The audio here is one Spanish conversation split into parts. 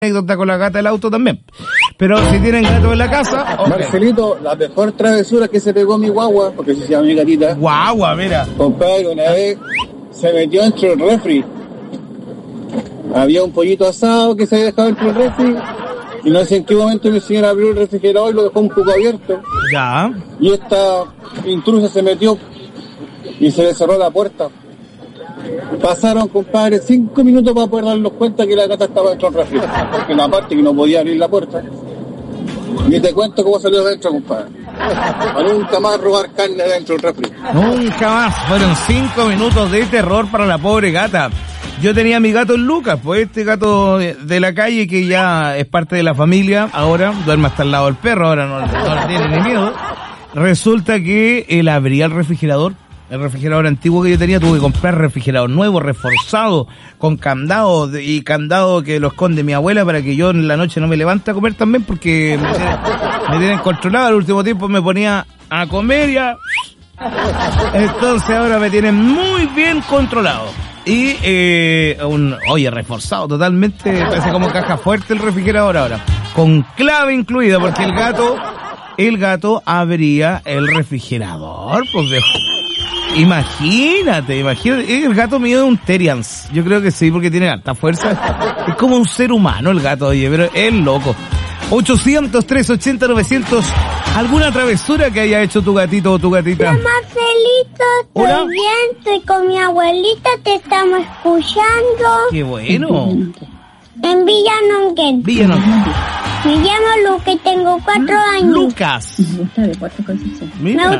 anécdota con la gata del auto también. Pero si tienen gato en la casa... Okay. Marcelito, la mejor travesura que se pegó mi guagua, porque se llama mi gatita. Guagua, mira. Compadre, una vez se metió dentro del refri. Había un pollito asado que se había dejado dentro del refri. Y no sé en qué momento mi señora abrió el refrigerador y lo dejó un poco abierto. Ya. Y esta intrusa se metió y se le cerró la puerta. Pasaron, compadre, 5 minutos para poder darnos cuenta que la gata estaba dentro del refri. Porque una parte que no podía abrir la puerta. Ni te cuento cómo salió dentro, compadre. Para nunca más robar carne dentro del refri. Nunca más. Fueron 5 minutos de terror para la pobre gata. Yo tenía a mi gato Lucas, pues este gato de la calle que ya es parte de la familia, ahora duerme hasta al lado del perro, ahora no le tiene ni miedo. Resulta que él abría el refrigerador antiguo que yo tenía, tuve que comprar refrigerador nuevo, reforzado, con candado, y candado que lo esconde mi abuela para que yo en la noche no me levante a comer también, porque me tienen controlado. Al último tiempo me ponía a comer ya. Entonces ahora me tienen muy bien controlado. Y reforzado totalmente, parece como caja fuerte el refrigerador ahora, con clave incluida, porque el gato abría el refrigerador, pues viejo. Imagínate, el gato mío es un Terrians, yo creo que sí, porque tiene alta fuerza, es como un ser humano el gato, oye, pero es loco. 800-380-900, ¿alguna travesura que haya hecho tu gatito o tu gatita? Hola, Marcelito, estoy bien, estoy con mi abuelita, te estamos escuchando. ¡Qué bueno! En Villa Nonquén. Me llamo Lucas y tengo 4 años. Lucas. Me gusta Deportes Concepción.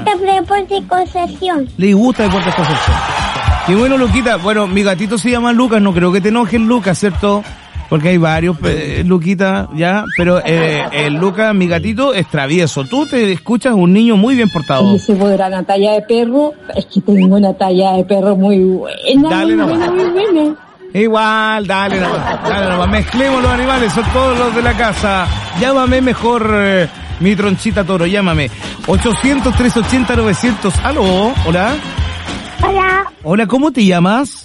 Le gusta Deportes Concepción. Qué bueno, Luquita. Bueno, mi gatito se llama Lucas, no creo que te enojes, Lucas, ¿cierto? Porque hay varios, Luquita, ya, pero el Lucas, mi gatito, es travieso. Tú te escuchas un niño muy bien portado. Y se podrá una talla de perro, es que tengo una talla de perro muy buena. Dale nomás. Muy buena. Igual, dale nomás, mezclemos los animales, son todos los de la casa. Llámame mejor, mi tronchita toro, llámame. 800-380-900, ¿aló? ¿Hola? Hola, ¿cómo te llamas?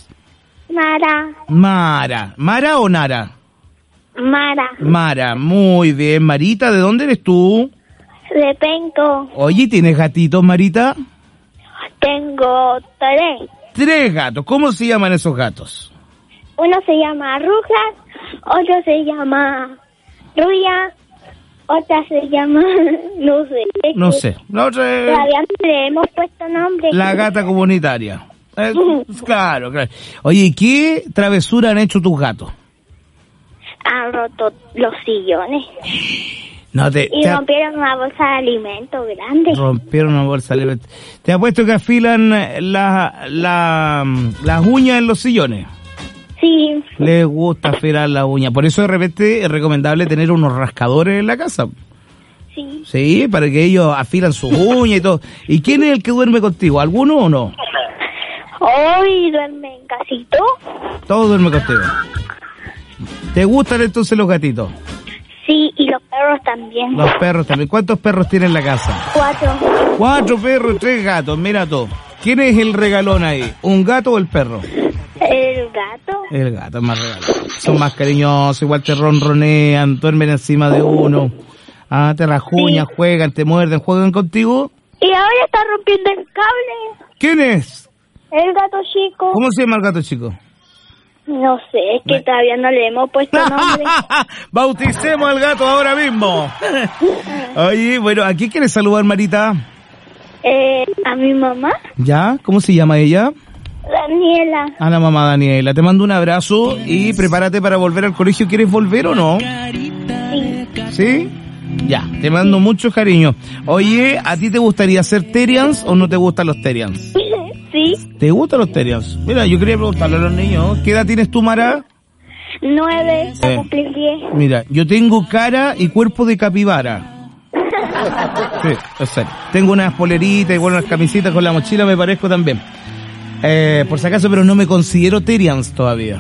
Mara. ¿Mara o Nara? Mara, muy bien. Marita, ¿de dónde eres tú? De Penco. Oye, ¿tienes gatitos, Marita? Tengo 3. 3 gatos, ¿cómo se llaman esos gatos? Uno se llama Rujas, otro se llama Ruya, otra se llama... No sé. La otra es... Todavía no le hemos puesto nombre. La gata comunitaria. Claro. Oye, ¿qué travesura han hecho tus gatos? Han roto los sillones. Rompieron una bolsa de alimento grande. Rompieron una bolsa de alimento. Te apuesto que afilan las uñas en los sillones. Sí. Les gusta afilar las uñas. Por eso de repente es recomendable tener unos rascadores en la casa. Sí. Sí, para que ellos afilan sus uñas y todo. ¿Y quién es el que duerme contigo? ¿Alguno o no? Hoy duermen casi todos. Todos duermen contigo. ¿Te gustan entonces los gatitos? Sí, y los perros también. Los perros también. ¿Cuántos perros tienes en la casa? 4. 4 perros, 3 gatos. Mira tú. ¿Quién es el regalón ahí? ¿Un gato o el perro? El gato. El gato es más regalón. Son más cariñosos, igual te ronronean, duermen encima de uno. Te rajuñan, juegan, te muerden, juegan contigo. Y ahora está rompiendo el cable. ¿Quién es? El gato chico. ¿Cómo se llama el gato chico? No sé, es que todavía no le hemos puesto nombre. Bauticemos al gato ahora mismo. Oye, bueno, ¿a quién quieres saludar, Marita? A mi mamá. ¿Ya? ¿Cómo se llama ella? Daniela. A la mamá Daniela. Te mando un abrazo y prepárate para volver al colegio. ¿Quieres volver o no? Sí. ¿Sí? Ya, te mando mucho cariño. Oye, ¿a ti te gustaría ser Terrians o no te gustan los Terrians? Sí. ¿Te gustan los Terrians? Mira, yo quería preguntarle a los niños, ¿qué edad tienes tú, Mara? 9, a cumplir 10. Mira, yo tengo cara y cuerpo de capibara. Sí, es serio. Tengo unas poleritas y unas camisitas con la mochila, me parezco también. Por si acaso, pero no me considero Terrians todavía.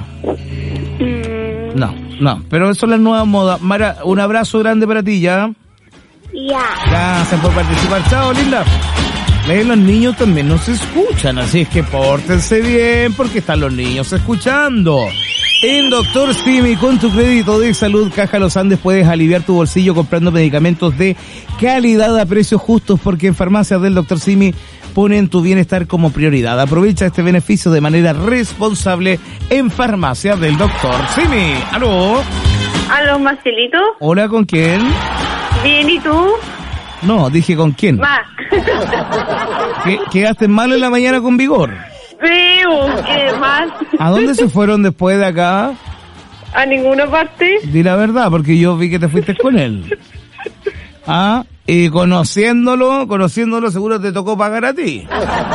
No, pero eso es la nueva moda. Mara, un abrazo grande para ti, ¿ya? Ya. Gracias por participar. Chao, linda. Los niños también no se escuchan, así es que pórtense bien porque están los niños escuchando. En Dr. Simi, con tu crédito de salud Caja Los Andes puedes aliviar tu bolsillo comprando medicamentos de calidad a precios justos, porque en farmacias del Dr. Simi ponen tu bienestar como prioridad. Aprovecha este beneficio de manera responsable en farmacias del Dr. Simi. ¿Aló? ¿Aló, Marcelito? Hola, ¿con quién? Bien, ¿y tú? No, dije ¿con quién? Va. ¿Quedaste mal en la mañana con Vigor? Veo, ¿qué más? ¿A dónde se fueron después de acá? A ninguna parte. Di la verdad, porque yo vi que te fuiste con él. Ah, y conociéndolo seguro te tocó pagar a ti.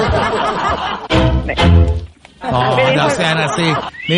No sean así.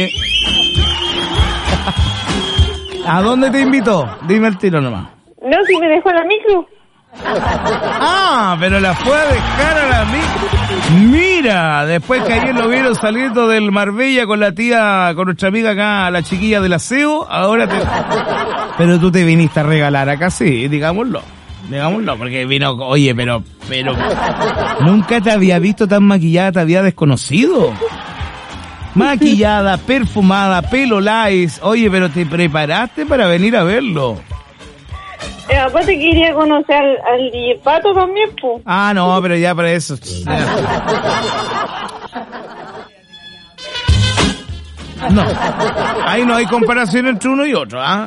¿A dónde te invitó? Dime el tiro nomás. No, si me dejó la micro. Ah, pero la fue a dejar a la micro. Mira, después que ayer lo vieron saliendo del Marbella con la tía, con nuestra amiga acá, la chiquilla del aseo, ahora te... Pero tú te viniste a regalar acá, sí, digámoslo, porque vino, oye, pero, nunca te había visto tan maquillada, te había desconocido. Maquillada, perfumada, pelo lice, oye, pero te preparaste para venir a verlo. Aparte quería conocer al DJ Pato también, pues. Ah, no, pero ya para eso. No, ahí no hay comparación entre uno y otro, ¿ah?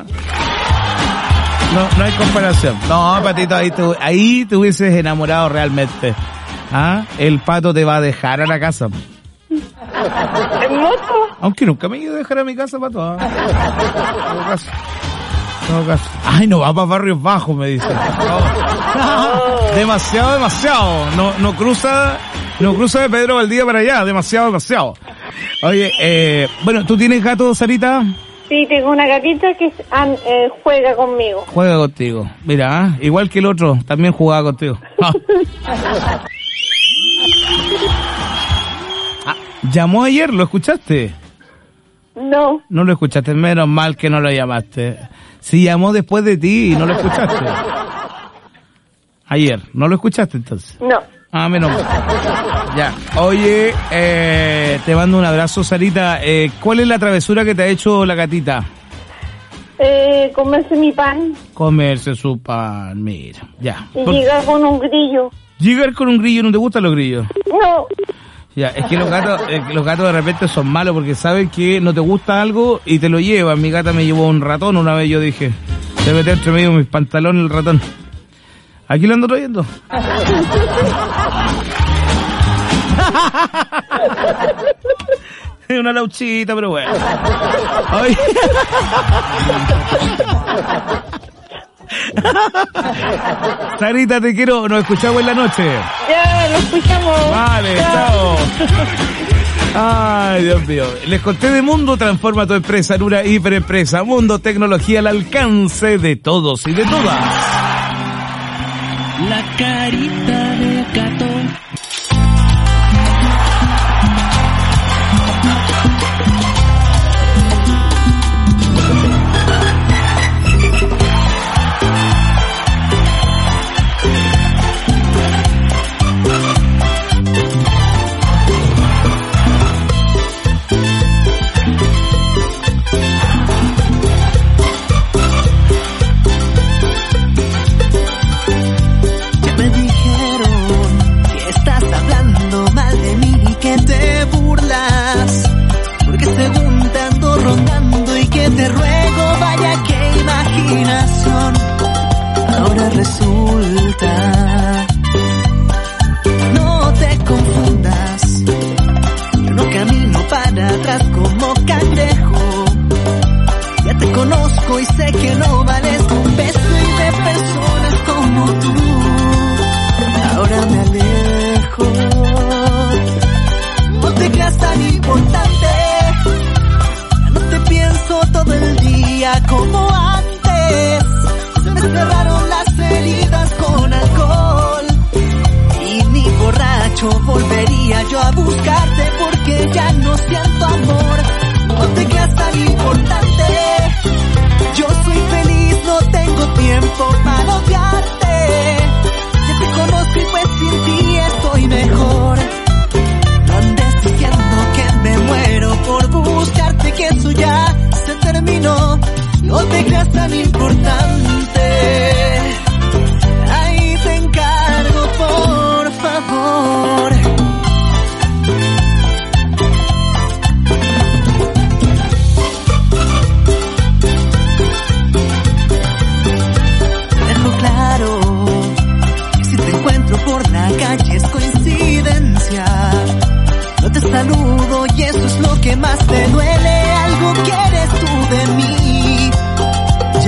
No hay comparación. No, Patito, ahí te hubieses enamorado realmente. ¿Ah? El Pato te va a dejar a la casa. ¿En moto? Aunque nunca me he ido a dejar a mi casa, Pato. ¿Ah? No caso. Ay, no va para Barrios Bajos, me dice. Oh. Demasiado. No cruza de Pedro Valdía para allá. Demasiado. Oye, bueno, ¿tú tienes gato, Sarita? Sí, tengo una gatita que juega conmigo. Juega contigo. Mira, igual que el otro, también jugaba contigo. ¿Llamó ayer? ¿Lo escuchaste? No. No lo escuchaste, menos mal que no lo llamaste. Si llamó después de ti y no lo escuchaste. Ayer, ¿no lo escuchaste entonces? No. Ah, menos mal. Ya. Oye, te mando un abrazo, Sarita. ¿Cuál es la travesura que te ha hecho la gatita? Comerse mi pan. Comerse su pan, mira. Ya. Y llegar con un grillo. ¿Llegar con un grillo? ¿No te gustan los grillos? No. Ya, es que los gatos de repente son malos porque saben que no te gusta algo y te lo llevan. Mi gata me llevó un ratón una vez, yo dije, se metió entre medio de mis pantalones el ratón. Aquí lo ando trayendo. Es una lauchita, pero bueno. Oye. Sarita, te quiero. Nos escuchamos en la noche. Ya, nos escuchamos. Vale, chao. Ay, Dios mío. Les conté de Mundo transforma tu empresa en una hiperempresa. Mundo Tecnología al alcance de todos y de todas. La carita de gato. Te ruego, vaya qué imaginación. Ahora resulta, no te confundas, yo no camino para atrás como cangrejo. Ya te conozco y sé que no vales un beso y de personas como tú. Ahora me alejo, no te creas tan importante. Pienso todo el día como antes. Se me cerraron las heridas con alcohol y ni borracho volvería yo a buscarte porque ya no siento amor. No te creas tan importante. Yo soy feliz, no tengo tiempo para odiarte. Ya te conozco y pues sin ti estoy mejor. No andes diciendo que me muero por buscarte, que eso ya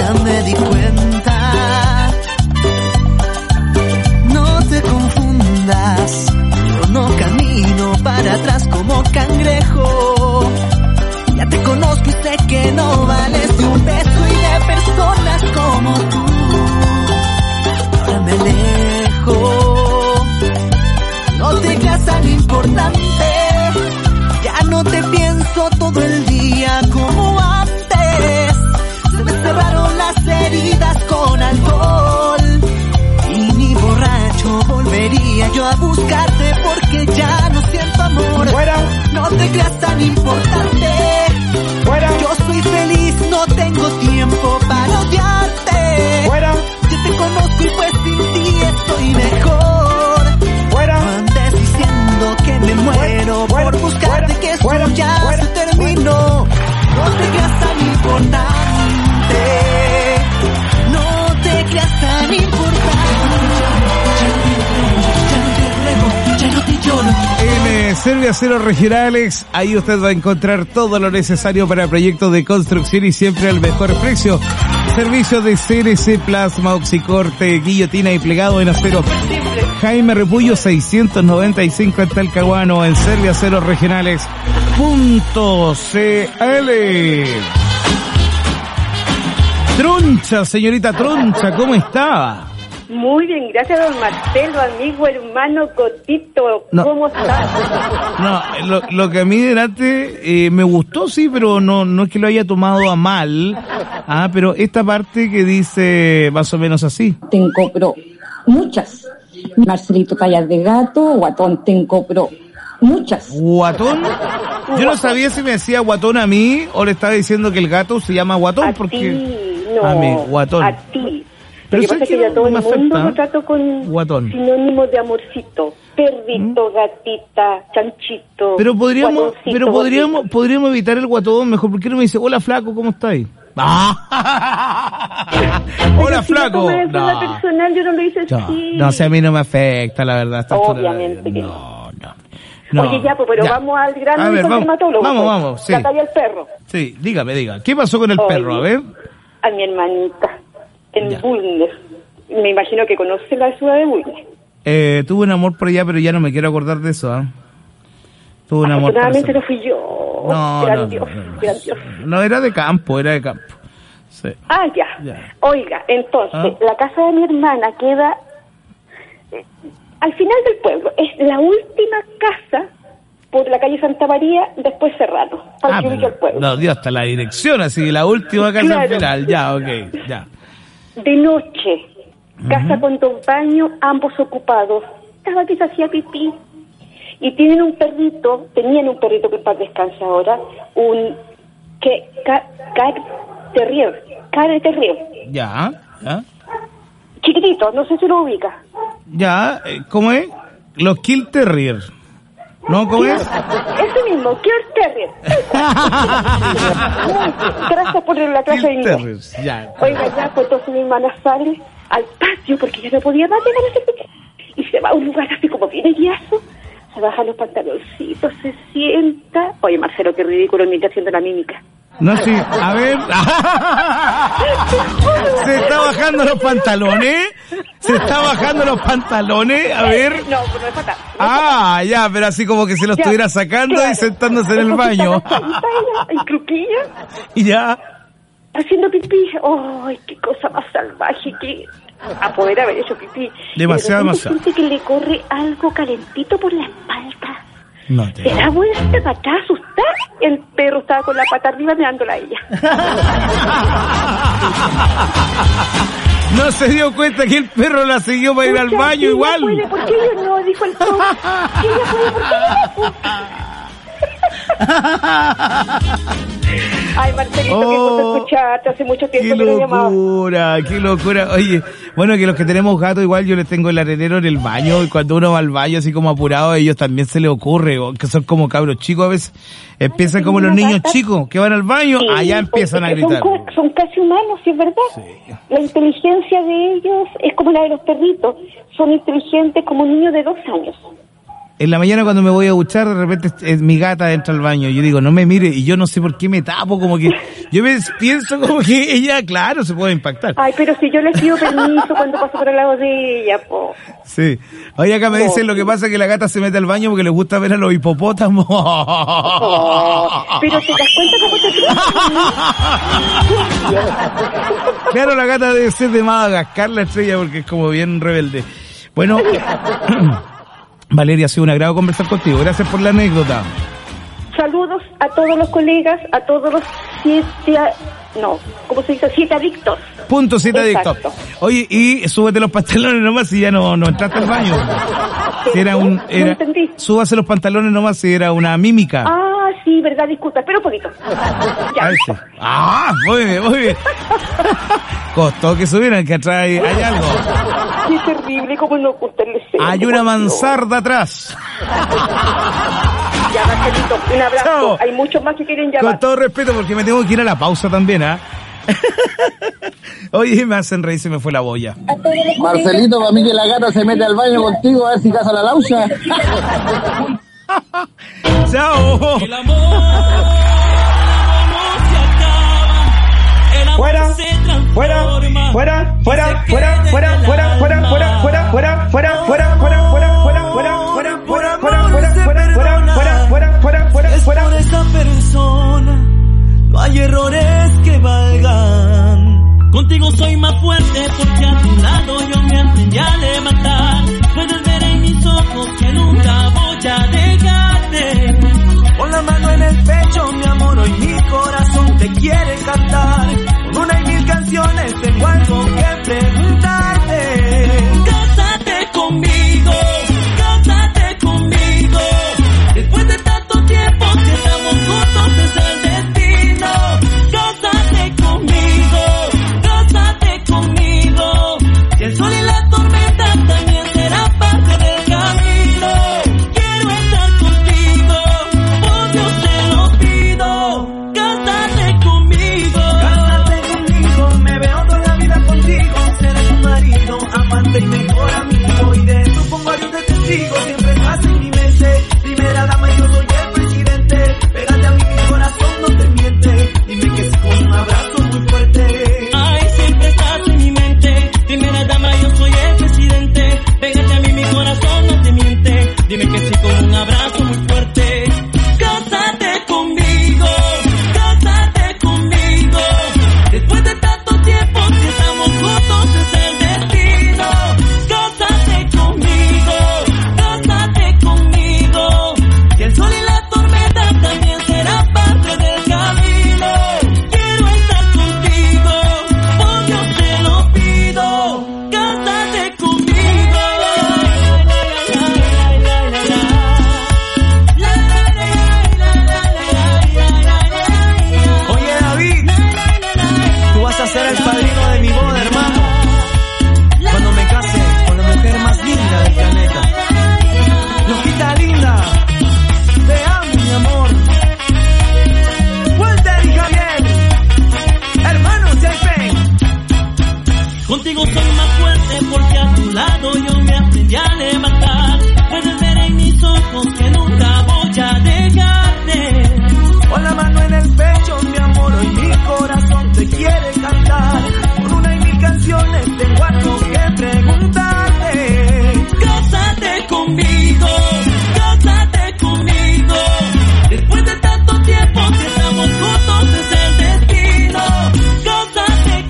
ya me di cuenta. No te confundas, yo no camino para atrás como cangrejo. Ya te conozco y sé que no vales de un beso y de personas como tú. Ahora me alejo, no te creas tan importante. Ya no te pienso todo el día como antes. Se me cerraron las heridas con alcohol y ni borracho volvería yo a buscarte porque ya no siento amor. Fuera. No te creas tan importante. Fuera. Yo soy feliz, no tengo tiempo para odiarte. Fuera. Yo te conozco y pues sin ti estoy mejor. Fuera. No andes diciendo que me muero por buscarte, que esto ya se terminó. No te creas tan importante. No te creas tan importante. Ya no te lloro. En Serviaceros Regionales, ahí usted va a encontrar todo lo necesario para proyectos de construcción y siempre al mejor precio. Servicios de CNC, plasma, oxicorte, guillotina y plegado en acero. Jaime Repullo 695 en Talcahuano, en serviacerosregionales.cl. Troncha, señorita Troncha, ¿cómo está? Muy bien, gracias, don Marcelo, amigo, hermano, Cotito. No. ¿Cómo estás? No, lo que a mí delante me gustó, sí, pero no es que lo haya tomado a mal. Pero esta parte que dice más o menos así. Tengo, pero muchas. Marcelito tallas de gato, guatón tengo, pero muchas. ¿Guatón? Yo no sabía si me decía guatón a mí o le estaba diciendo que el gato se llama guatón. A porque ti, no, a mí, guatón. a ti. Pero Lo que pasa es que ya todo el mundo lo trato con guatón. sinónimos de amorcito. Perrito, gatita, chanchito. Pero podríamos guatoncito, podríamos evitar el guatón mejor. ¿Por qué no me dice, hola flaco, ¿cómo estáis? Hola si flaco. No, personal, yo no lo hice así. No sé, a mí no me afecta, la verdad. Obviamente que no. Oye, ya, pero ya. vamos al grano A ver, del dermatólogo. Vamos, sí. La talla del perro. Sí, diga. ¿Qué pasó con el perro? A ver. A mi hermanita, en Ya. Bulnes. Me imagino que conoce la ciudad de Bulnes. Tuve un amor por allá, pero ya no me quiero acordar de eso, Tuve un amor por Afortunadamente allá. no fui yo. No. No, era de campo. Sí. Ya. Oiga, entonces, la casa de mi hermana queda al final del pueblo. Es la última casa por la calle Santa María, después Serrano, para que ubique el pueblo. No, dio hasta la dirección, así, la última casa Claro. al final. Ya, ok, ya. De noche, casa con dos baños, ambos ocupados. Estaba que se hacía pipí. Y tenían un perrito que en paz descansa ahora, un Terrier. Ya. Chiquitito, no sé si lo ubica. Ya, ¿cómo es? Los Kill Terrier. ¿No? ¿Cómo es? Ese mismo, Kill Terrier. Gracias por la clase de Kill inglés. Terrier, ya. Oiga, ya, pues entonces mi hermana sale al patio porque ya no podía más llegar a ese patio. Y se va a un lugar así como bien heriazo. Se baja los pantaloncitos, se sienta. Oye, Marcelo, qué ridículo me está haciendo la mímica. No, sí, a ver. ¿Se está bajando los pantalones? A ver. No, pues no es fatal. Ya, pero así como que se lo Ya, estuviera sacando claro. y sentándose en el baño. Está ella, en cruquilla, Y ya. haciendo pipí. ¡Ay, qué cosa más salvaje que a poder haber hecho pipí! Demasiado. Siente que le corre algo calentito por la espalda. No te... Se da vuelta para atrás, asustada. El perro estaba con la pata arriba mirándola a ella. No se dio cuenta que el perro la siguió para ir al Pucha, baño ella igual. puede, ¿por qué yo no? Dijo el perro. Ella puede, ¿por qué yo no? Ay, Marcelito, qué gusto escucharte. Hace mucho tiempo que no llamaba. Qué locura. Oye, bueno, que los que tenemos gatos igual yo les tengo el arenero en el baño y cuando uno va al baño así como apurado a ellos también se les ocurre, que son como cabros chicos a veces, empiezan como los niños chicos que van al baño, Sí, allá empiezan a gritar. Son casi humanos, sí es verdad. Sí. La inteligencia de ellos es como la de los perritos. Son inteligentes como niños de 2 años. En la mañana cuando me voy a duchar, de repente mi gata entra al baño. Yo digo, no me mire, y yo no sé por qué me tapo, como que yo pienso como que ella, claro, se puede impactar. Ay, pero si yo le pido permiso cuando paso por el lado de ella, po. Sí. Oye, acá me dicen lo que pasa es que la gata se mete al baño porque le gusta ver a los hipopótamos. Pero te das cuenta cómo te Claro, la gata debe ser de Madagascar, la estrella, porque es como bien rebelde. Bueno, Valeria, ha sido un agrado conversar contigo. Gracias por la anécdota. Saludos a todos los colegas, a todos los 7 adictos. Punto 7 adictos. Oye, y súbete los pantalones nomás si ya no entraste al baño. Si era no entendí. Súbase los pantalones nomás si era una mímica. Ah, sí, verdad, disculpa, espera un poquito. Ya. Muy bien. Costó que subieran, que atrás hay algo. Qué terrible, como no gusta el deseo. Hay una mansarda atrás. Ya, Marcelito, un abrazo. Chao. Hay muchos más que quieren llamar. Con todo respeto, porque me tengo que ir a la pausa también, ¿ah? Oye, me hacen reír, se me fue la boya. Marcelito, para mí que la gata se mete al baño contigo a ver si casa la laucha. ¡Chao! El amor no se acaba. El amor se transforma. Fuera. Es por esa persona. No hay errores que valgan. Contigo soy más fuerte porque a tu lado yo me aprendí a levantar. Puedes ver en mis ojos que nunca voy a dejarte. Con la mano en el pecho, mi amor, hoy mi corazón te quiere cantar. Con una y mil canciones tengo algo que preguntarte. Cásate conmigo. Después de tanto tiempo que estamos juntos es el destino. Cásate conmigo. Si el sol y la tormenta también serán parte del camino. Quiero estar contigo, por Dios te lo pido. Cásate conmigo, me veo toda la vida contigo. Seré tu marido, amante y mejor amigo. Y de eso pongo a Dios de testigo, siempre estás en mi mente. Primera dama, yo soy el presidente. Pégate a mí, mi corazón no te miente. Dime que sí con un abrazo muy fuerte. Ay, siempre estás en mi mente. Primera dama, yo soy el presidente. Pégate a mí, mi corazón no te miente. Dime que sí con un abrazo muy fuerte. Cásate conmigo. Después de tanto tiempo que estamos juntos es el destino. Cásate conmigo. Y el sol y la tormenta también serán parte del camino. Quiero estar contigo, por Dios te lo pido. Cásate conmigo. Oye, David, tú vas a ser el padrino de mi boda, hermano. Cuando me case con la mujer más linda del planeta. Loquita linda, te amo, mi amor. Walter y Javier, hermanos de Pen. Contigo soy más fuerte porque a tu lado yo me aprendí a levantar. Puedes ver en mis ojos que nunca voy a dejarte. Con la mano en el pecho, mi amor, hoy mi corazón te quiere cantar. Por una y mil canciones tengo algo que preguntarte. Cásate conmigo. Después de tanto tiempo que estamos juntos es el destino. Cásate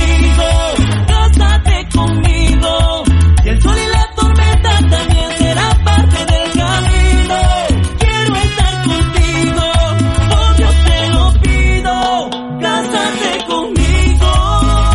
conmigo. Y el sol y la tormenta también serán parte del camino. Quiero estar contigo, por Dios te lo pido. Cásate conmigo.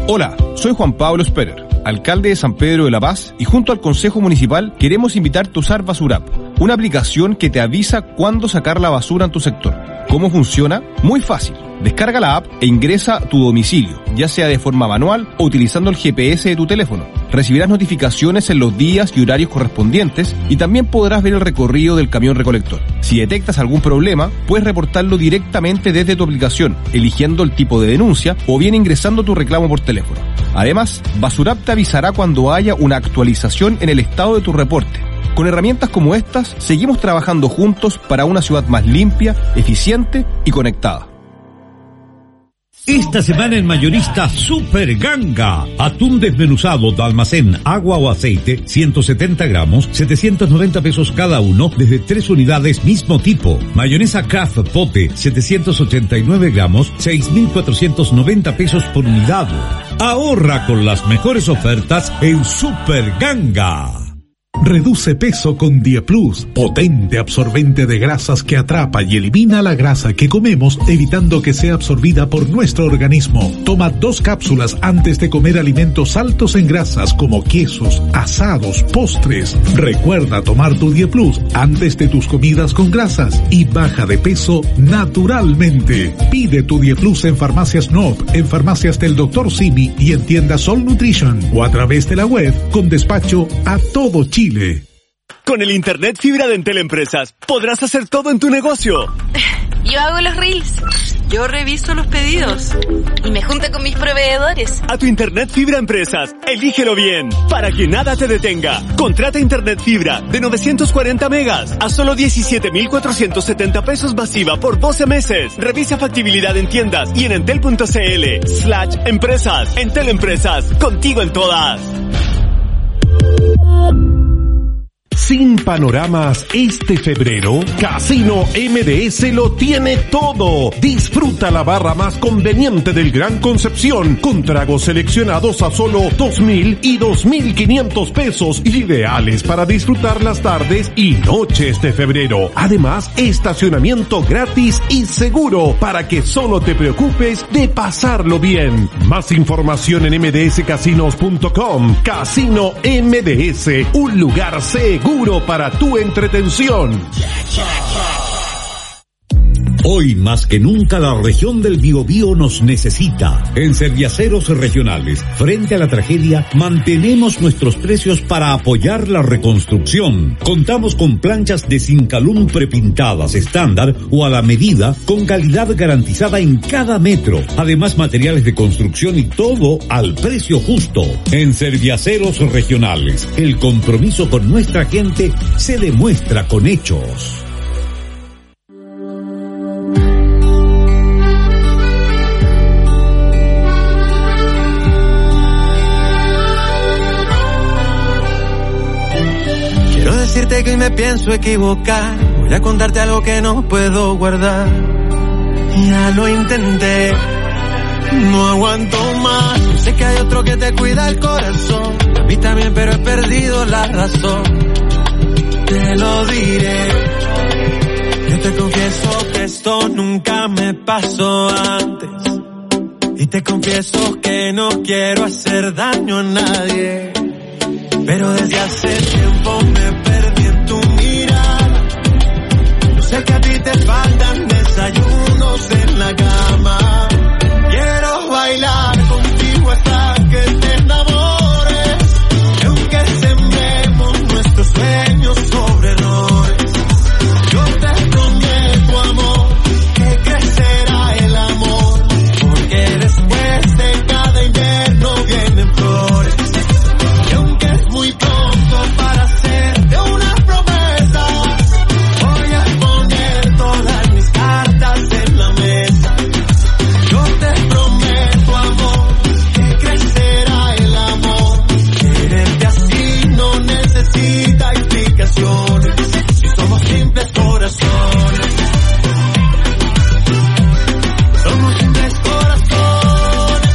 Hola, soy Juan Pablo Sperer, alcalde de San Pedro de la Paz, y junto al Consejo Municipal queremos invitarte a usar Basurap, una aplicación que te avisa cuándo sacar la basura en tu sector. ¿Cómo funciona? Muy fácil. Descarga la app e ingresa a tu domicilio, ya sea de forma manual o utilizando el GPS de tu teléfono. Recibirás notificaciones en los días y horarios correspondientes y también podrás ver el recorrido del camión recolector. Si detectas algún problema, puedes reportarlo directamente desde tu aplicación, eligiendo el tipo de denuncia o bien ingresando tu reclamo por teléfono. Además, Basurap te avisará cuando haya una actualización en el estado de tu reporte. Con herramientas como estas, seguimos trabajando juntos para una ciudad más limpia, eficiente y conectada. Esta semana en Mayorista Super Ganga. Atún desmenuzado de almacén, agua o aceite, 170 gramos, 790 pesos cada uno, desde 3 unidades mismo tipo. Mayonesa Kraft Pote, 789 gramos, 6.490 pesos por unidad. Ahorra con las mejores ofertas en Super Ganga. Reduce peso con Dieplus, potente absorbente de grasas que atrapa y elimina la grasa que comemos, evitando que sea absorbida por nuestro organismo. Toma 2 cápsulas antes de comer alimentos altos en grasas como quesos, asados, postres. Recuerda tomar tu Dieplus antes de tus comidas con grasas y baja de peso naturalmente. Pide tu Dieplus en Farmacias Noop, en Farmacias del Dr. Simi y en tiendas Sol Nutrition o a través de la web con despacho a todo Chile. Con el internet fibra de Entel Empresas podrás hacer todo en tu negocio. Yo hago los reels, yo reviso los pedidos y me junto con mis proveedores. A tu internet fibra Empresas, elígelo bien, para que nada te detenga. Contrata internet fibra de 940 megas a solo 17.470 pesos masiva por 12 meses. Revisa factibilidad en tiendas y en entel.cl/empresas. Entel Empresas, contigo en todas. Sin panoramas este febrero, Casino MDS lo tiene todo. Disfruta la barra más conveniente del Gran Concepción, con tragos seleccionados a solo 2.000 y 2.500 pesos, ideales para disfrutar las tardes y noches de febrero. Además, estacionamiento gratis y seguro para que solo te preocupes de pasarlo bien. Más información en mdscasinos.com. Casino MDS, un lugar seguro para tu entretención. Hoy más que nunca la región del Biobío nos necesita. En Serviaceros Regionales, frente a la tragedia, mantenemos nuestros precios para apoyar la reconstrucción. Contamos con planchas de Zincalum prepintadas estándar o a la medida, con calidad garantizada en cada metro. Además, materiales de construcción y todo al precio justo. En Serviaceros Regionales, el compromiso con nuestra gente se demuestra con hechos. Decirte que hoy me pienso equivocar, voy a contarte algo que no puedo guardar. Ya lo intenté, no aguanto más. Yo sé que hay otro que te cuida el corazón, a mí también, pero he perdido la razón. Te lo diré, yo te confieso que esto nunca me pasó antes, y te confieso que no quiero hacer daño a nadie, pero desde hace tiempo me perdí en tu mirada. Yo sé que a ti te faltan desayunos en la cama. Quiero bailar contigo hasta que te enamores, y aunque sembremos nuestros sueños sobre errores, yo te prometo, amor, que crecerá el amor, porque después de cada invierno vienen flores. Muy pronto para hacerte una promesa, voy a poner todas mis cartas en la mesa. Yo te prometo, amor, que crecerá el amor. Quererte así no necesita explicaciones, si somos simples corazones. Somos simples corazones.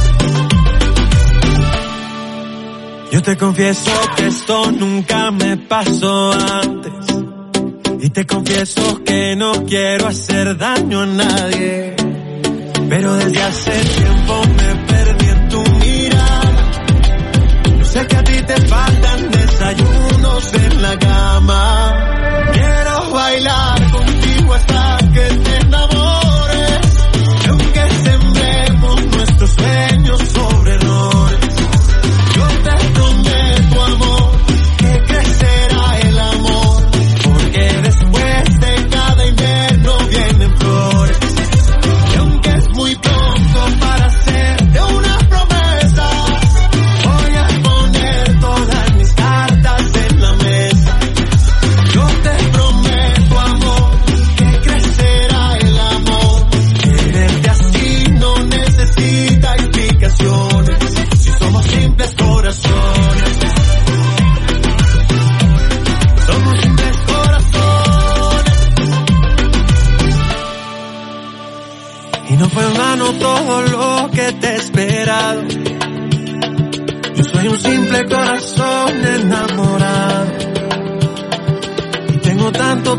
Yo te confieso que esto nunca me pasó antes, y te confieso que no quiero hacer daño a nadie, pero desde hace tiempo me perdí en tu mirada.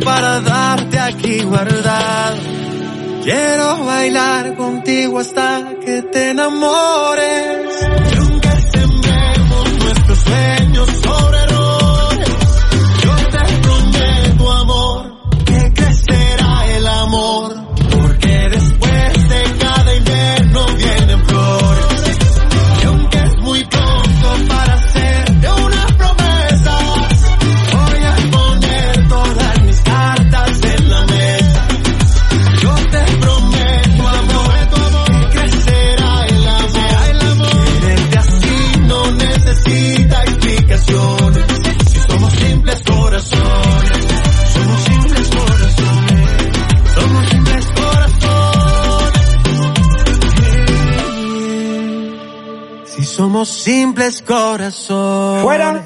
para darte aquí guardado. Quiero bailar contigo hasta que te enamores. Nunca sembremos nuestros sueños sobre errores. Yo te prometo, amor, que crecerá el amor. Porque después de cada invierno vienen flores. Y aunque es muy pronto para hacerte una promesa, voy a poner todas mis cartas en la mesa. Yo te prometo, amor, que crecerá el amor. Quererte así no necesita explicaciones. Si somos simples corazones, somos simples corazones, somos simples corazones. Si somos simples corazones. ¡Fuera!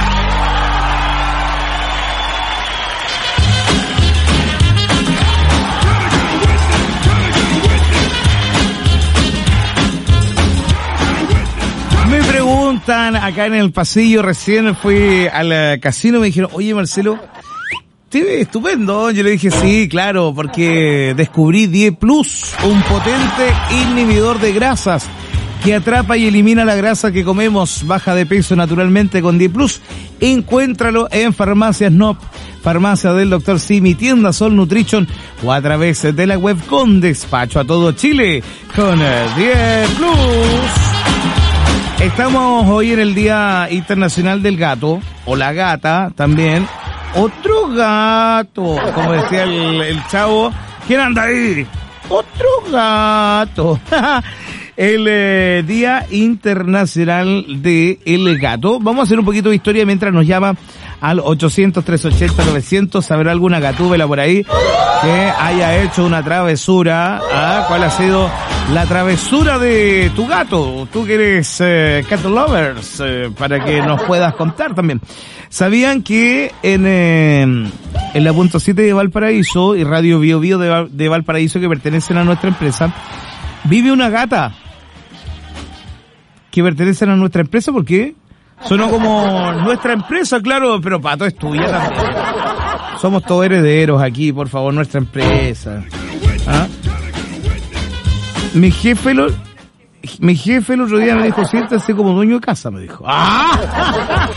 Me preguntan acá en el pasillo, recién fui al casino, me dijeron, oye Marcelo, te ves estupendo. Yo le dije, sí, claro, porque descubrí Die Plus, un potente inhibidor de grasas que atrapa y elimina la grasa que comemos. Baja de peso naturalmente con Die Plus. Encuéntralo en Farmacias Nop, Farmacia del Dr. Simi, Tienda Sol Nutrition o a través de la web con despacho a todo Chile con Die Plus. Estamos hoy en el Día Internacional del Gato, o la gata también. Otro gato, como decía el chavo. ¿Quién anda ahí? Otro gato. El Día Internacional del Gato. Vamos a hacer un poquito de historia mientras nos llama al 800-380-900. ¿Habrá alguna gatúbela por ahí que haya hecho una travesura? ¿Cuál ha sido la travesura de tu gato? Tú que eres cat lovers, para que nos puedas contar también. ¿Sabían que en la punto 7 de Valparaíso y Radio Bio Bio de Valparaíso, que pertenecen a nuestra empresa, vive una gata que pertenecen a nuestra empresa? ¿Por qué? Sonó como nuestra empresa, claro, pero Pato es tuya también. Somos todos herederos aquí, por favor, nuestra empresa. ¿Ah? Mi jefe el otro día me dijo, siéntase como dueño de casa, me dijo. ¡Ah!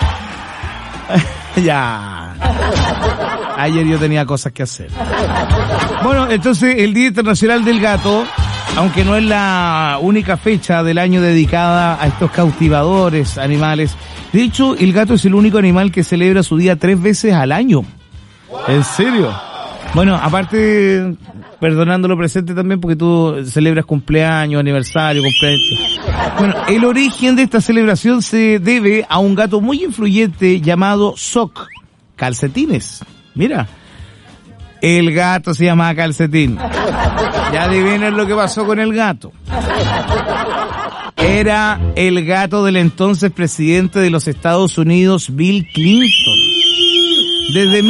Ya. Ayer yo tenía cosas que hacer. Bueno, entonces el Día Internacional del Gato, aunque no es la única fecha del año dedicada a estos cautivadores animales, de hecho el gato es el único animal que celebra su día 3 veces al año. ¿En serio? Bueno, aparte, perdonando lo presente también, porque tú celebras cumpleaños, aniversario, cumpleaños. Bueno, el origen de esta celebración se debe a un gato muy influyente llamado Sock, Calcetines. Mira, el gato se llama Calcetín. Ya adivinen lo que pasó con el gato. Era el gato del entonces presidente de los Estados Unidos, Bill Clinton. Desde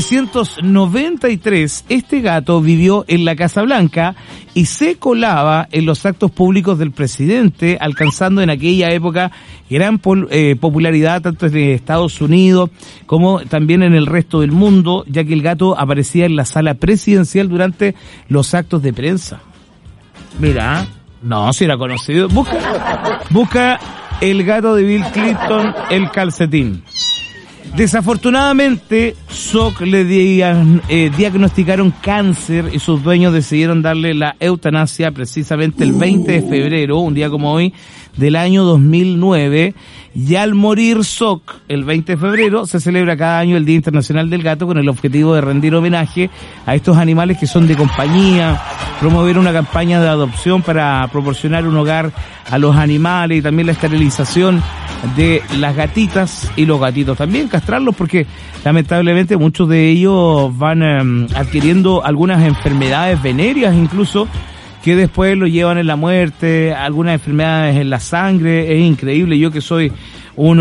1993, este gato vivió en la Casa Blanca y se colaba en los actos públicos del presidente, alcanzando en aquella época gran popularidad tanto en Estados Unidos como también en el resto del mundo, ya que el gato aparecía en la sala presidencial durante los actos de prensa. Mira, no, si era conocido. Busca el gato de Bill Clinton, el calcetín. Desafortunadamente, Sock le diagnosticaron cáncer y sus dueños decidieron darle la eutanasia precisamente el 20 de febrero, un día como hoy, del año 2009. Y al morir Sock, el 20 de febrero, se celebra cada año el Día Internacional del Gato con el objetivo de rendir homenaje a estos animales que son de compañía, promover una campaña de adopción para proporcionar un hogar a los animales y también la esterilización de las gatitas y los gatitos. También castrarlos porque lamentablemente muchos de ellos van adquiriendo algunas enfermedades venéreas incluso, que después lo llevan en la muerte, algunas enfermedades en la sangre. Es increíble. Yo que soy un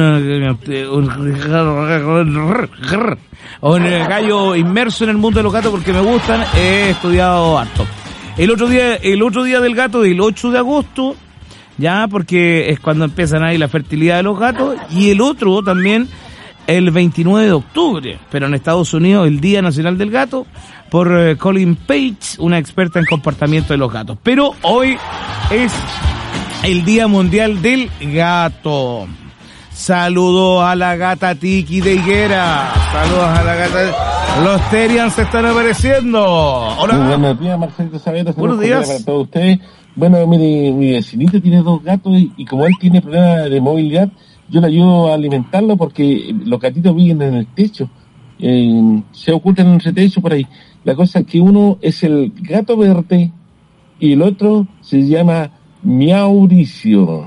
gallo inmerso en el mundo de los gatos porque me gustan, he estudiado harto. El otro día del gato, el 8 de agosto, ya, porque es cuando empiezan ahí la fertilidad de los gatos, y el otro también el 29 de octubre, pero en Estados Unidos el Día Nacional del Gato, por Colin Page, una experta en comportamiento de los gatos. Pero hoy es el Día Mundial del Gato. Saludos a la gata Tiki de Higuera. Saludos a la gata. Los Terians se están apareciendo. Hola. Muy buenos días, Marcelito Saavedra. Buenos días. Para todos ustedes. Bueno, mire, mi vecinito tiene 2 gatos y como él tiene problemas de movilidad, yo le ayudo a alimentarlo porque los gatitos viven en el techo. Se ocultan en ese techo por ahí. La cosa es que uno es el gato verde y el otro se llama Mauricio.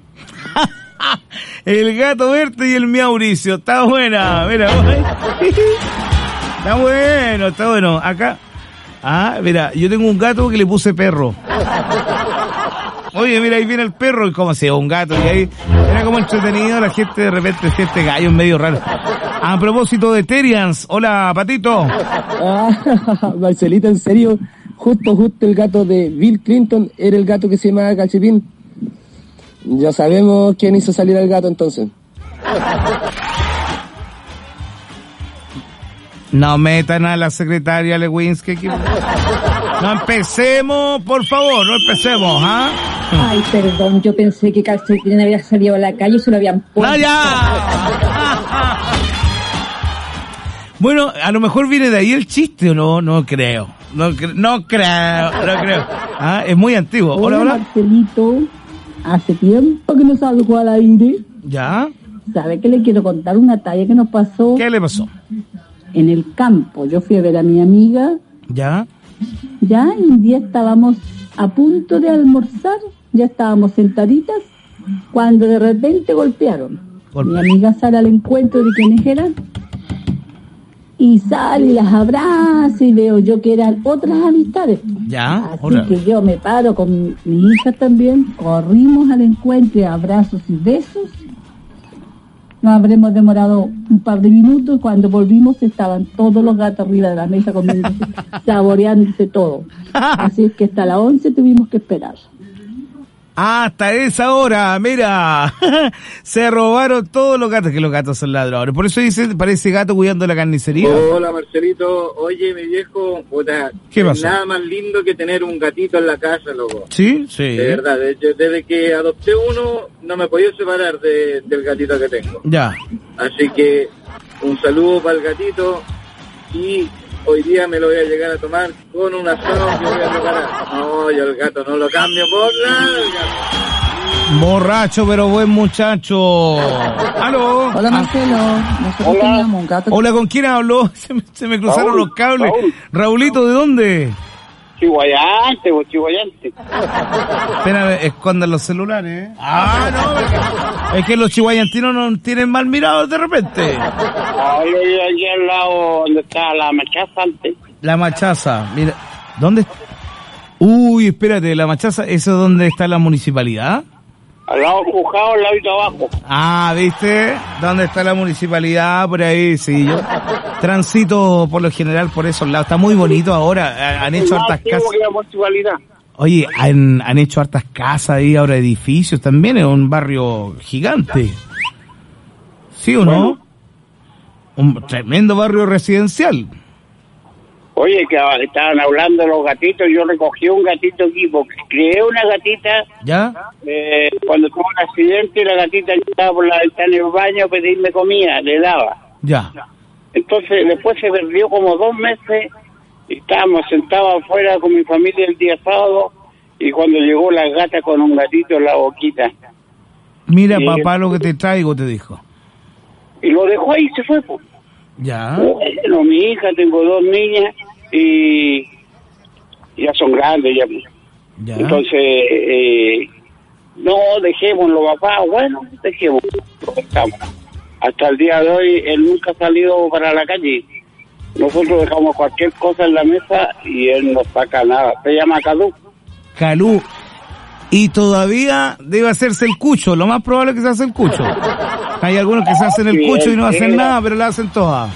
El gato verde y el Mauricio. Está buena, mira. Está bueno. Acá. Mira, yo tengo un gato que le puse perro. Oye, mira, ahí viene el perro y como sea un gato. Y ahí era como entretenido, la gente de repente siente gallo medio raro. A propósito de Terians, hola, Patito. Marcelito, en serio, justo el gato de Bill Clinton era el gato que se llamaba Cachipín. Ya sabemos quién hizo salir al gato entonces. No metan a la secretaria Lewinsky. No empecemos, por favor, no empecemos, ¿ah? Ay, perdón, yo pensé que Calcetín había salido a la calle y se lo habían puesto. ¡No, ya! Bueno, a lo mejor viene de ahí el chiste, ¿o no? No creo. No creo. Es muy antiguo. Hola. Marcelito, hace tiempo que no salgo al aire. ¿Ya? ¿Sabe que le quiero contar una talla que nos pasó? ¿Qué le pasó? En el campo. Yo fui a ver a mi amiga. ¿Ya? Ya, y un día estábamos a punto de almorzar, ya estábamos sentaditas, cuando de repente golpearon. Mi amiga sale al encuentro de quienes eran, y sale y las abraza, y veo yo que eran otras amistades. Ya. Así que yo me paro con mi hija también, corrimos al encuentro, abrazos y besos. Nos habremos demorado un par de minutos. Cuando volvimos estaban todos los gatos arriba de la mesa comiendo, saboreándose todo. Así es que hasta las 11 tuvimos que esperar. Hasta esa hora, mira, se robaron todos los gatos, que los gatos son ladrones. Por eso dice, parece gato cuidando la carnicería. Hola, Marcelito. Oye, mi viejo, puta, ¿qué pasó? Nada más lindo que tener un gatito en la casa, loco. ¿Sí? De verdad, desde que adopté uno, no me he podido separar del gatito que tengo. Ya. Así que, un saludo para el gatito y hoy día me lo voy a llegar a tomar con un asado que voy a preparar. No, yo el gato no lo cambio por nada. Borracho, pero buen muchacho. ¿Aló? Hola, Marcelo. Nosotros teníamos un gato. Hola, ¿con quién hablo? Se me cruzaron los cables. Raulito, ¿de dónde? Chihuayante, chihuayante. Espera, escondan los celulares, ¿eh? No, es que los chihuayantinos no tienen mal mirados de repente. Yo vivo aquí al lado donde está la machaza antes. La machaza, mira, ¿dónde? Uy, espérate, la machaza, ¿eso es donde está la municipalidad? Al lado Jujado, al lado abajo. ¿Viste? ¿Dónde está la municipalidad? Por ahí, sí, yo transito por lo general por esos lados. Está muy bonito ahora, han hecho hartas casas. Oye, han hecho hartas casas ahí, ahora edificios también, es un barrio gigante. ¿Sí o no? Un tremendo barrio residencial. Oye, que estaban hablando de los gatitos, yo recogí un gatito aquí, porque creé una gatita. ¿Ya? Cuando tuvo un accidente, la gatita estaba por la ventana del baño a pedirme comida, le daba. Ya. Entonces, después se perdió como 2 meses, y estábamos sentados afuera con mi familia el día sábado, y cuando llegó la gata con un gatito en la boquita. Mira, papá, lo que te traigo, te dijo. Y lo dejó ahí y se fue, pues. Ya. Bueno, mi hija, tengo 2 niñas y ya son grandes ya. Entonces, no, dejémoslo, papá. Bueno, dejémoslo. Hasta el día de hoy, él nunca ha salido para la calle. Nosotros dejamos cualquier cosa en la mesa y él no saca nada. Se llama Calú. Calú. Y todavía debe hacerse el cucho. Lo más probable es que se hace el cucho. Hay algunos que se hacen el cucho y no hacen nada, pero lo hacen todas.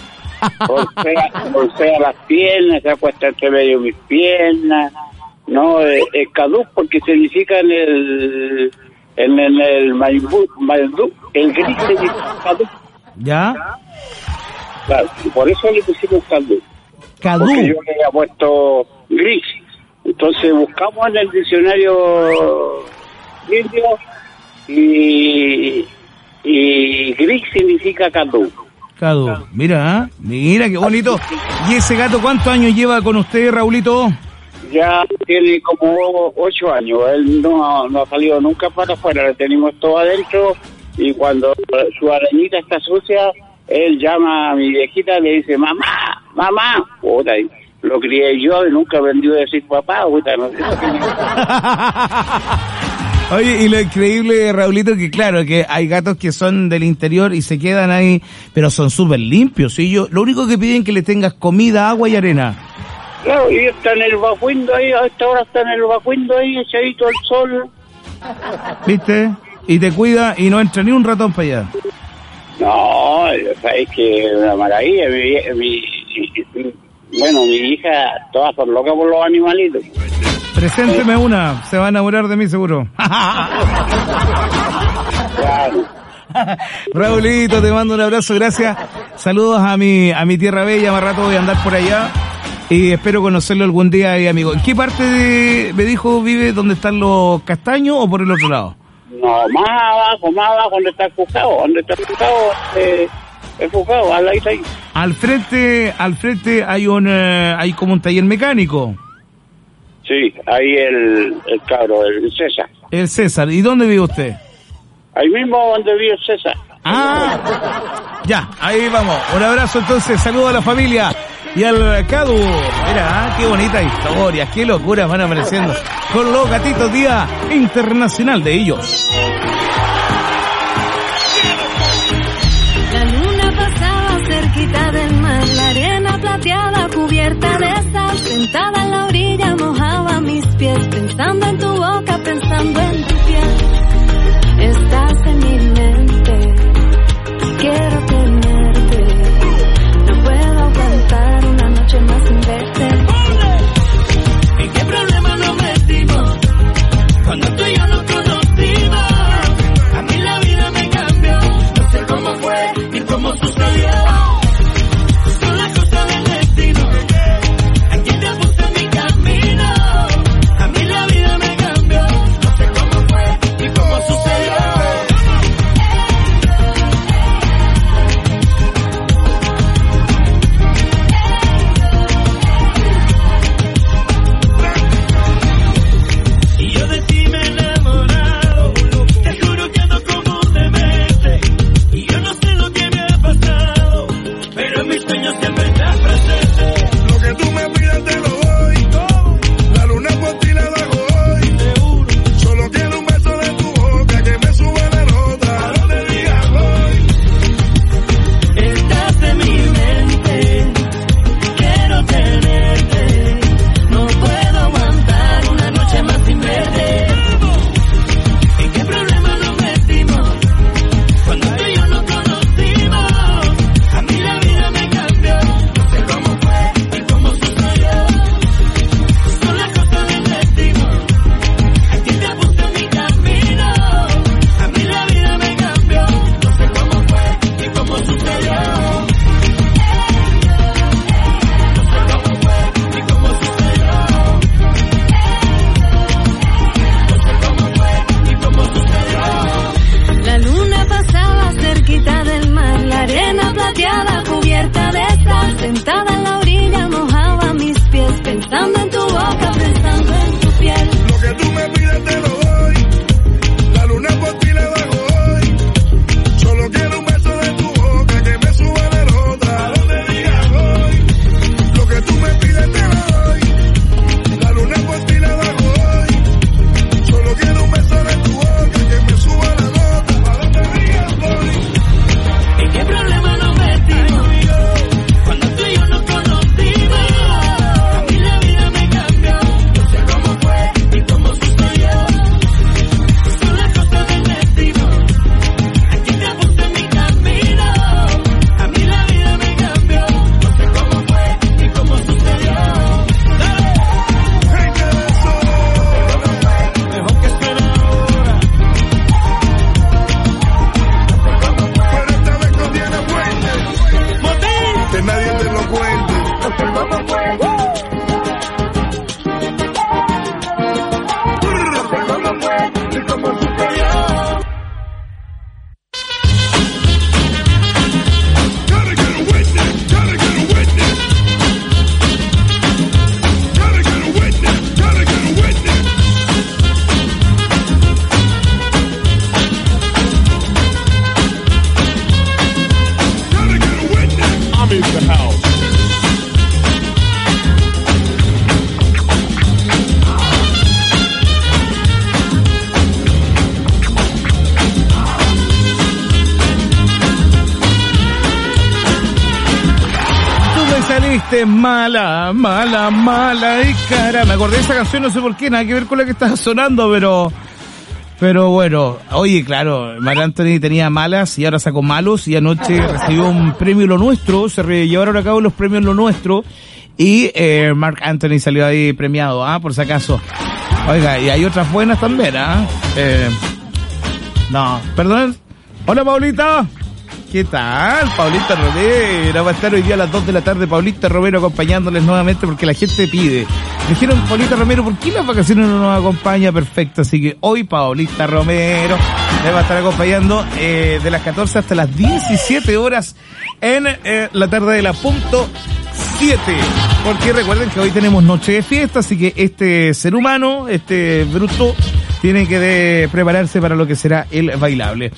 Bolsea las piernas, se acuesta entre medio mis piernas. No, es caduc porque significa en el Maydu, el gris significa caduc. ¿Ya? Claro, y por eso le pusimos Cadú. Cadú. Porque yo le había puesto gris. Entonces buscamos en el diccionario indio y gris significa Cadú. Cadú. Mira qué bonito. ¿Y ese gato cuántos años lleva con usted, Raulito? Ya tiene como 8 años. Él no ha salido nunca para afuera. Le tenemos todo adentro y cuando su arañita está sucia, él llama a mi viejita y le dice, mamá. Puta, lo crié yo y nunca aprendió a decir papá. Puta, no sé. Oye, y lo increíble, Raulito, que claro, que hay gatos que son del interior y se quedan ahí, pero son súper limpios. ¿Sí? Lo único que piden es que le tengas comida, agua y arena. Claro, y está en el vacuindo ahí, a esta hora está en el vacuindo ahí, echadito al sol. ¿Viste? Y te cuida y no entra ni un ratón para allá. No, sabes que es una maravilla. Mi hija, todas son locas por los animalitos. Presénteme una, se va a enamorar de mí seguro. Claro. Raulito, te mando un abrazo, gracias. Saludos a mi tierra bella, más rato voy a andar por allá. Y espero conocerlo algún día, amigo. ¿En qué parte me dijo vive, donde están los castaños o por el otro lado? No, más abajo, donde está el Fujado. El Fujado, al lado ahí. Al frente hay como un taller mecánico. Sí, ahí el cabro, el César. El César. ¿Y dónde vive usted? Ahí mismo donde vive el César. Ya, ahí vamos. Un abrazo entonces, saludo a la familia. Y al Cadu, mira, qué bonita historia, qué locuras van apareciendo con los gatitos, Día Internacional de ellos. La luna pasaba cerquita del mar, la arena plateada cubierta de sal, sentada en la orilla mojaba mis pies, pensando en tu boca, pensando en tu piel. Estás en mi mente, quiero tenerte, no puedo aguantar una noche más sin verte. ¿En qué problema nos metimos cuando tú y yo nos conocimos? A mí la vida me cambió, no sé cómo fue ni cómo sucedió. Son las cosas del destino, aquí te puse en mi camino. A mí la vida me cambió, no sé cómo fuiste mala, mala, mala y cara. Me acordé de esa canción, no sé por qué, nada que ver con la que estaba sonando, pero bueno. Oye, claro, Marc Anthony tenía malas y ahora sacó malos, y anoche recibió un premio Lo Nuestro, se llevaron a cabo los premios Lo Nuestro, y Marc Anthony salió ahí premiado, por si acaso. Oiga, y hay otras buenas también, no, perdón. Hola, Paulita. ¿Qué tal? Paulita Romero. Va a estar hoy día a las 2 de la tarde Paulita Romero acompañándoles nuevamente porque la gente pide. Dijeron, Paulita Romero, ¿por qué las vacaciones no nos acompaña? Perfecto. Así que hoy Paulita Romero les va a estar acompañando de las 14 hasta las 17 horas en la tarde de la punto 7. Porque recuerden que hoy tenemos noche de fiesta, así que este ser humano, este bruto, tiene que prepararse para lo que será el bailable.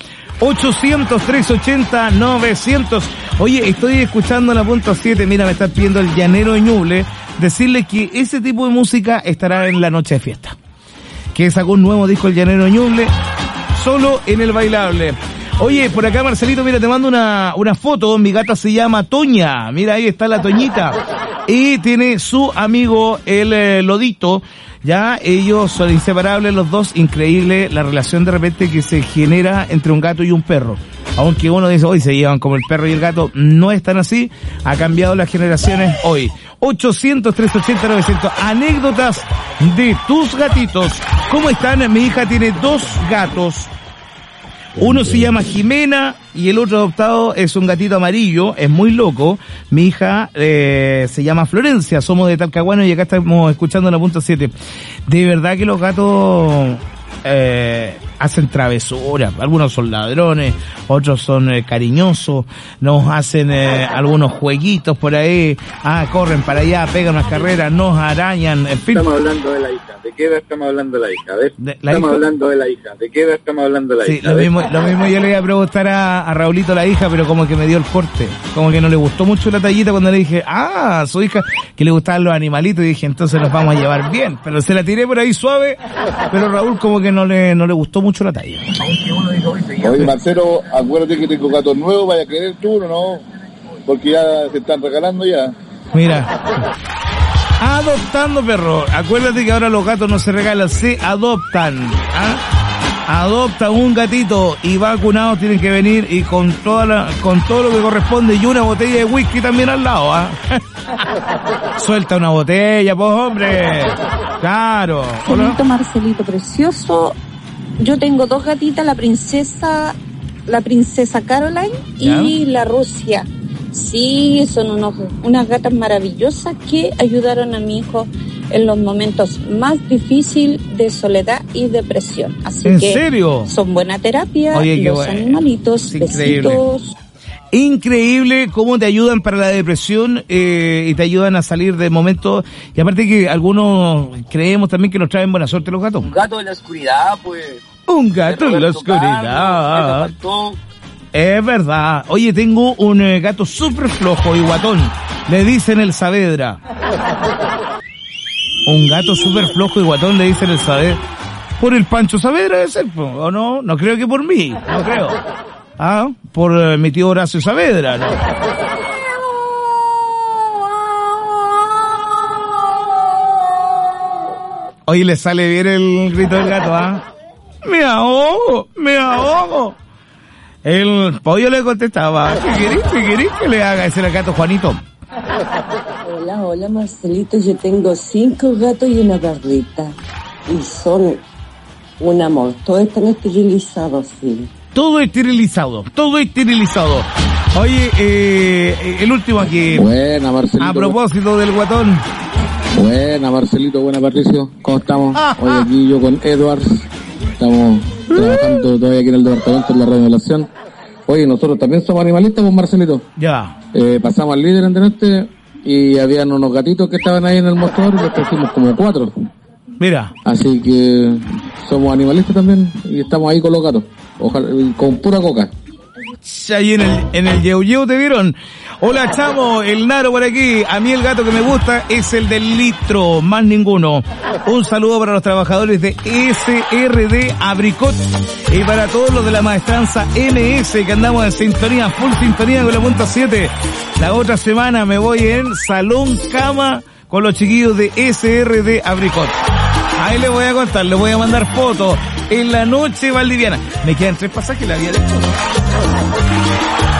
800-380-900. Oye, estoy escuchando la punto 7. Mira, me está pidiendo el Llanero de Ñuble. Decirle que ese tipo de música estará en la noche de fiesta. Que sacó un nuevo disco el Llanero de Ñuble, solo en el bailable. Oye, por acá Marcelito, mira, te mando una foto. Mi gata se llama Toña. Mira, ahí está la Toñita. Y tiene su amigo el Lodito. Ya, ellos son inseparables los dos, increíble la relación de repente que se genera entre un gato y un perro. Aunque uno dice, hoy se llevan como el perro y el gato, no es tan así, ha cambiado las generaciones hoy. 800-380-900, anécdotas de tus gatitos. ¿Cómo están? Mi hija tiene 2 gatos. Uno se llama Jimena y el otro adoptado es un gatito amarillo, es muy loco. Mi hija se llama Florencia, somos de Talcahuano y acá estamos escuchando la punta 7. De verdad que los gatos hacen travesuras, algunos son ladrones, otros son cariñosos, nos hacen algunos jueguitos por ahí, corren para allá, pegan unas carreras, nos arañan, en fin. Estamos hablando de la hija. ¿De qué edad estamos hablando de la hija? A ver, estamos hablando de la hija. ¿De qué edad estamos hablando de la hija? Sí, lo mismo yo le iba a preguntar a Raulito, la hija, pero como que me dio el corte. Como que no le gustó mucho la tallita cuando le dije, su hija, que le gustaban los animalitos, y dije, entonces nos vamos a llevar bien. Pero se la tiré por ahí suave, pero Raúl como que no le gustó mucho la talla. Oye, Marcelo, acuérdate que tengo gatos nuevos, vaya a querer tú, ¿no? Porque ya se están regalando ya. Mira. Adoptando perro. Acuérdate que ahora los gatos no se regalan, se adoptan. Adopta un gatito y vacunados tienen que venir y con todo lo que corresponde y una botella de whisky también al lado. Suelta una botella, pues, hombre. Claro. Marcelito, Marcelito precioso. Yo tengo 2 gatitas, la princesa Caroline y la Rusia. Sí, son unas gatas maravillosas que ayudaron a mi hijo en los momentos más difíciles de soledad y depresión. Así ¿En que serio? Son buena terapia. Oye, los bueno. animalitos, Increíble. besitos. Increíble cómo te ayudan para la depresión y te ayudan a salir de momentos. Y aparte que algunos creemos también que nos traen buena suerte los gatos. Un gato en la oscuridad, pues. Un gato en la oscuridad. Es verdad. Oye, tengo un gato súper flojo y guatón. Le dicen el Saavedra. Un gato súper flojo y guatón, le dicen el Saavedra. Por el Pancho Saavedra debe ser, ¿o no? No creo que por mí, no creo. Por mi tío Horacio Saavedra, ¿no? Oye, le sale bien el grito del gato, ¡Me ahogo! ¡Me ahogo! El pollo le contestaba, ¿qué querés que le haga? Ese era el gato Juanito. Hola Marcelito, yo tengo 5 gatos y una perrita. Y son un amor, todos están esterilizados, sí. Todo esterilizado. Oye, el último aquí. Buena, Marcelito. A propósito del guatón. Buena, Marcelito, buena, Patricio. ¿Cómo estamos? Hoy aquí yo con Edwards. Estamos trabajando todavía aquí en el departamento en la remodelación. Oye, nosotros también somos animalistas, pues, Marcelito. Ya. Pasamos al líder entre y habían unos gatitos que estaban ahí en el motor y los trajimos como 4. Mira. Así que somos animalistas también y estamos ahí con los gatos. Ojalá, con pura coca. Ahí en el Yeu te vieron. Hola, chamo, el Naro por aquí. A mí el gato que me gusta es el del litro, más ninguno. Un saludo para los trabajadores de SRD Abricot y para todos los de la maestranza MS que andamos en sintonía, full sintonía con la punta 7. La otra semana me voy en Salón Cama con los chiquillos de SRD Abricot. Ahí les voy a contar, les voy a mandar fotos en la noche valdiviana. Me quedan 3 pasajes, le había dicho.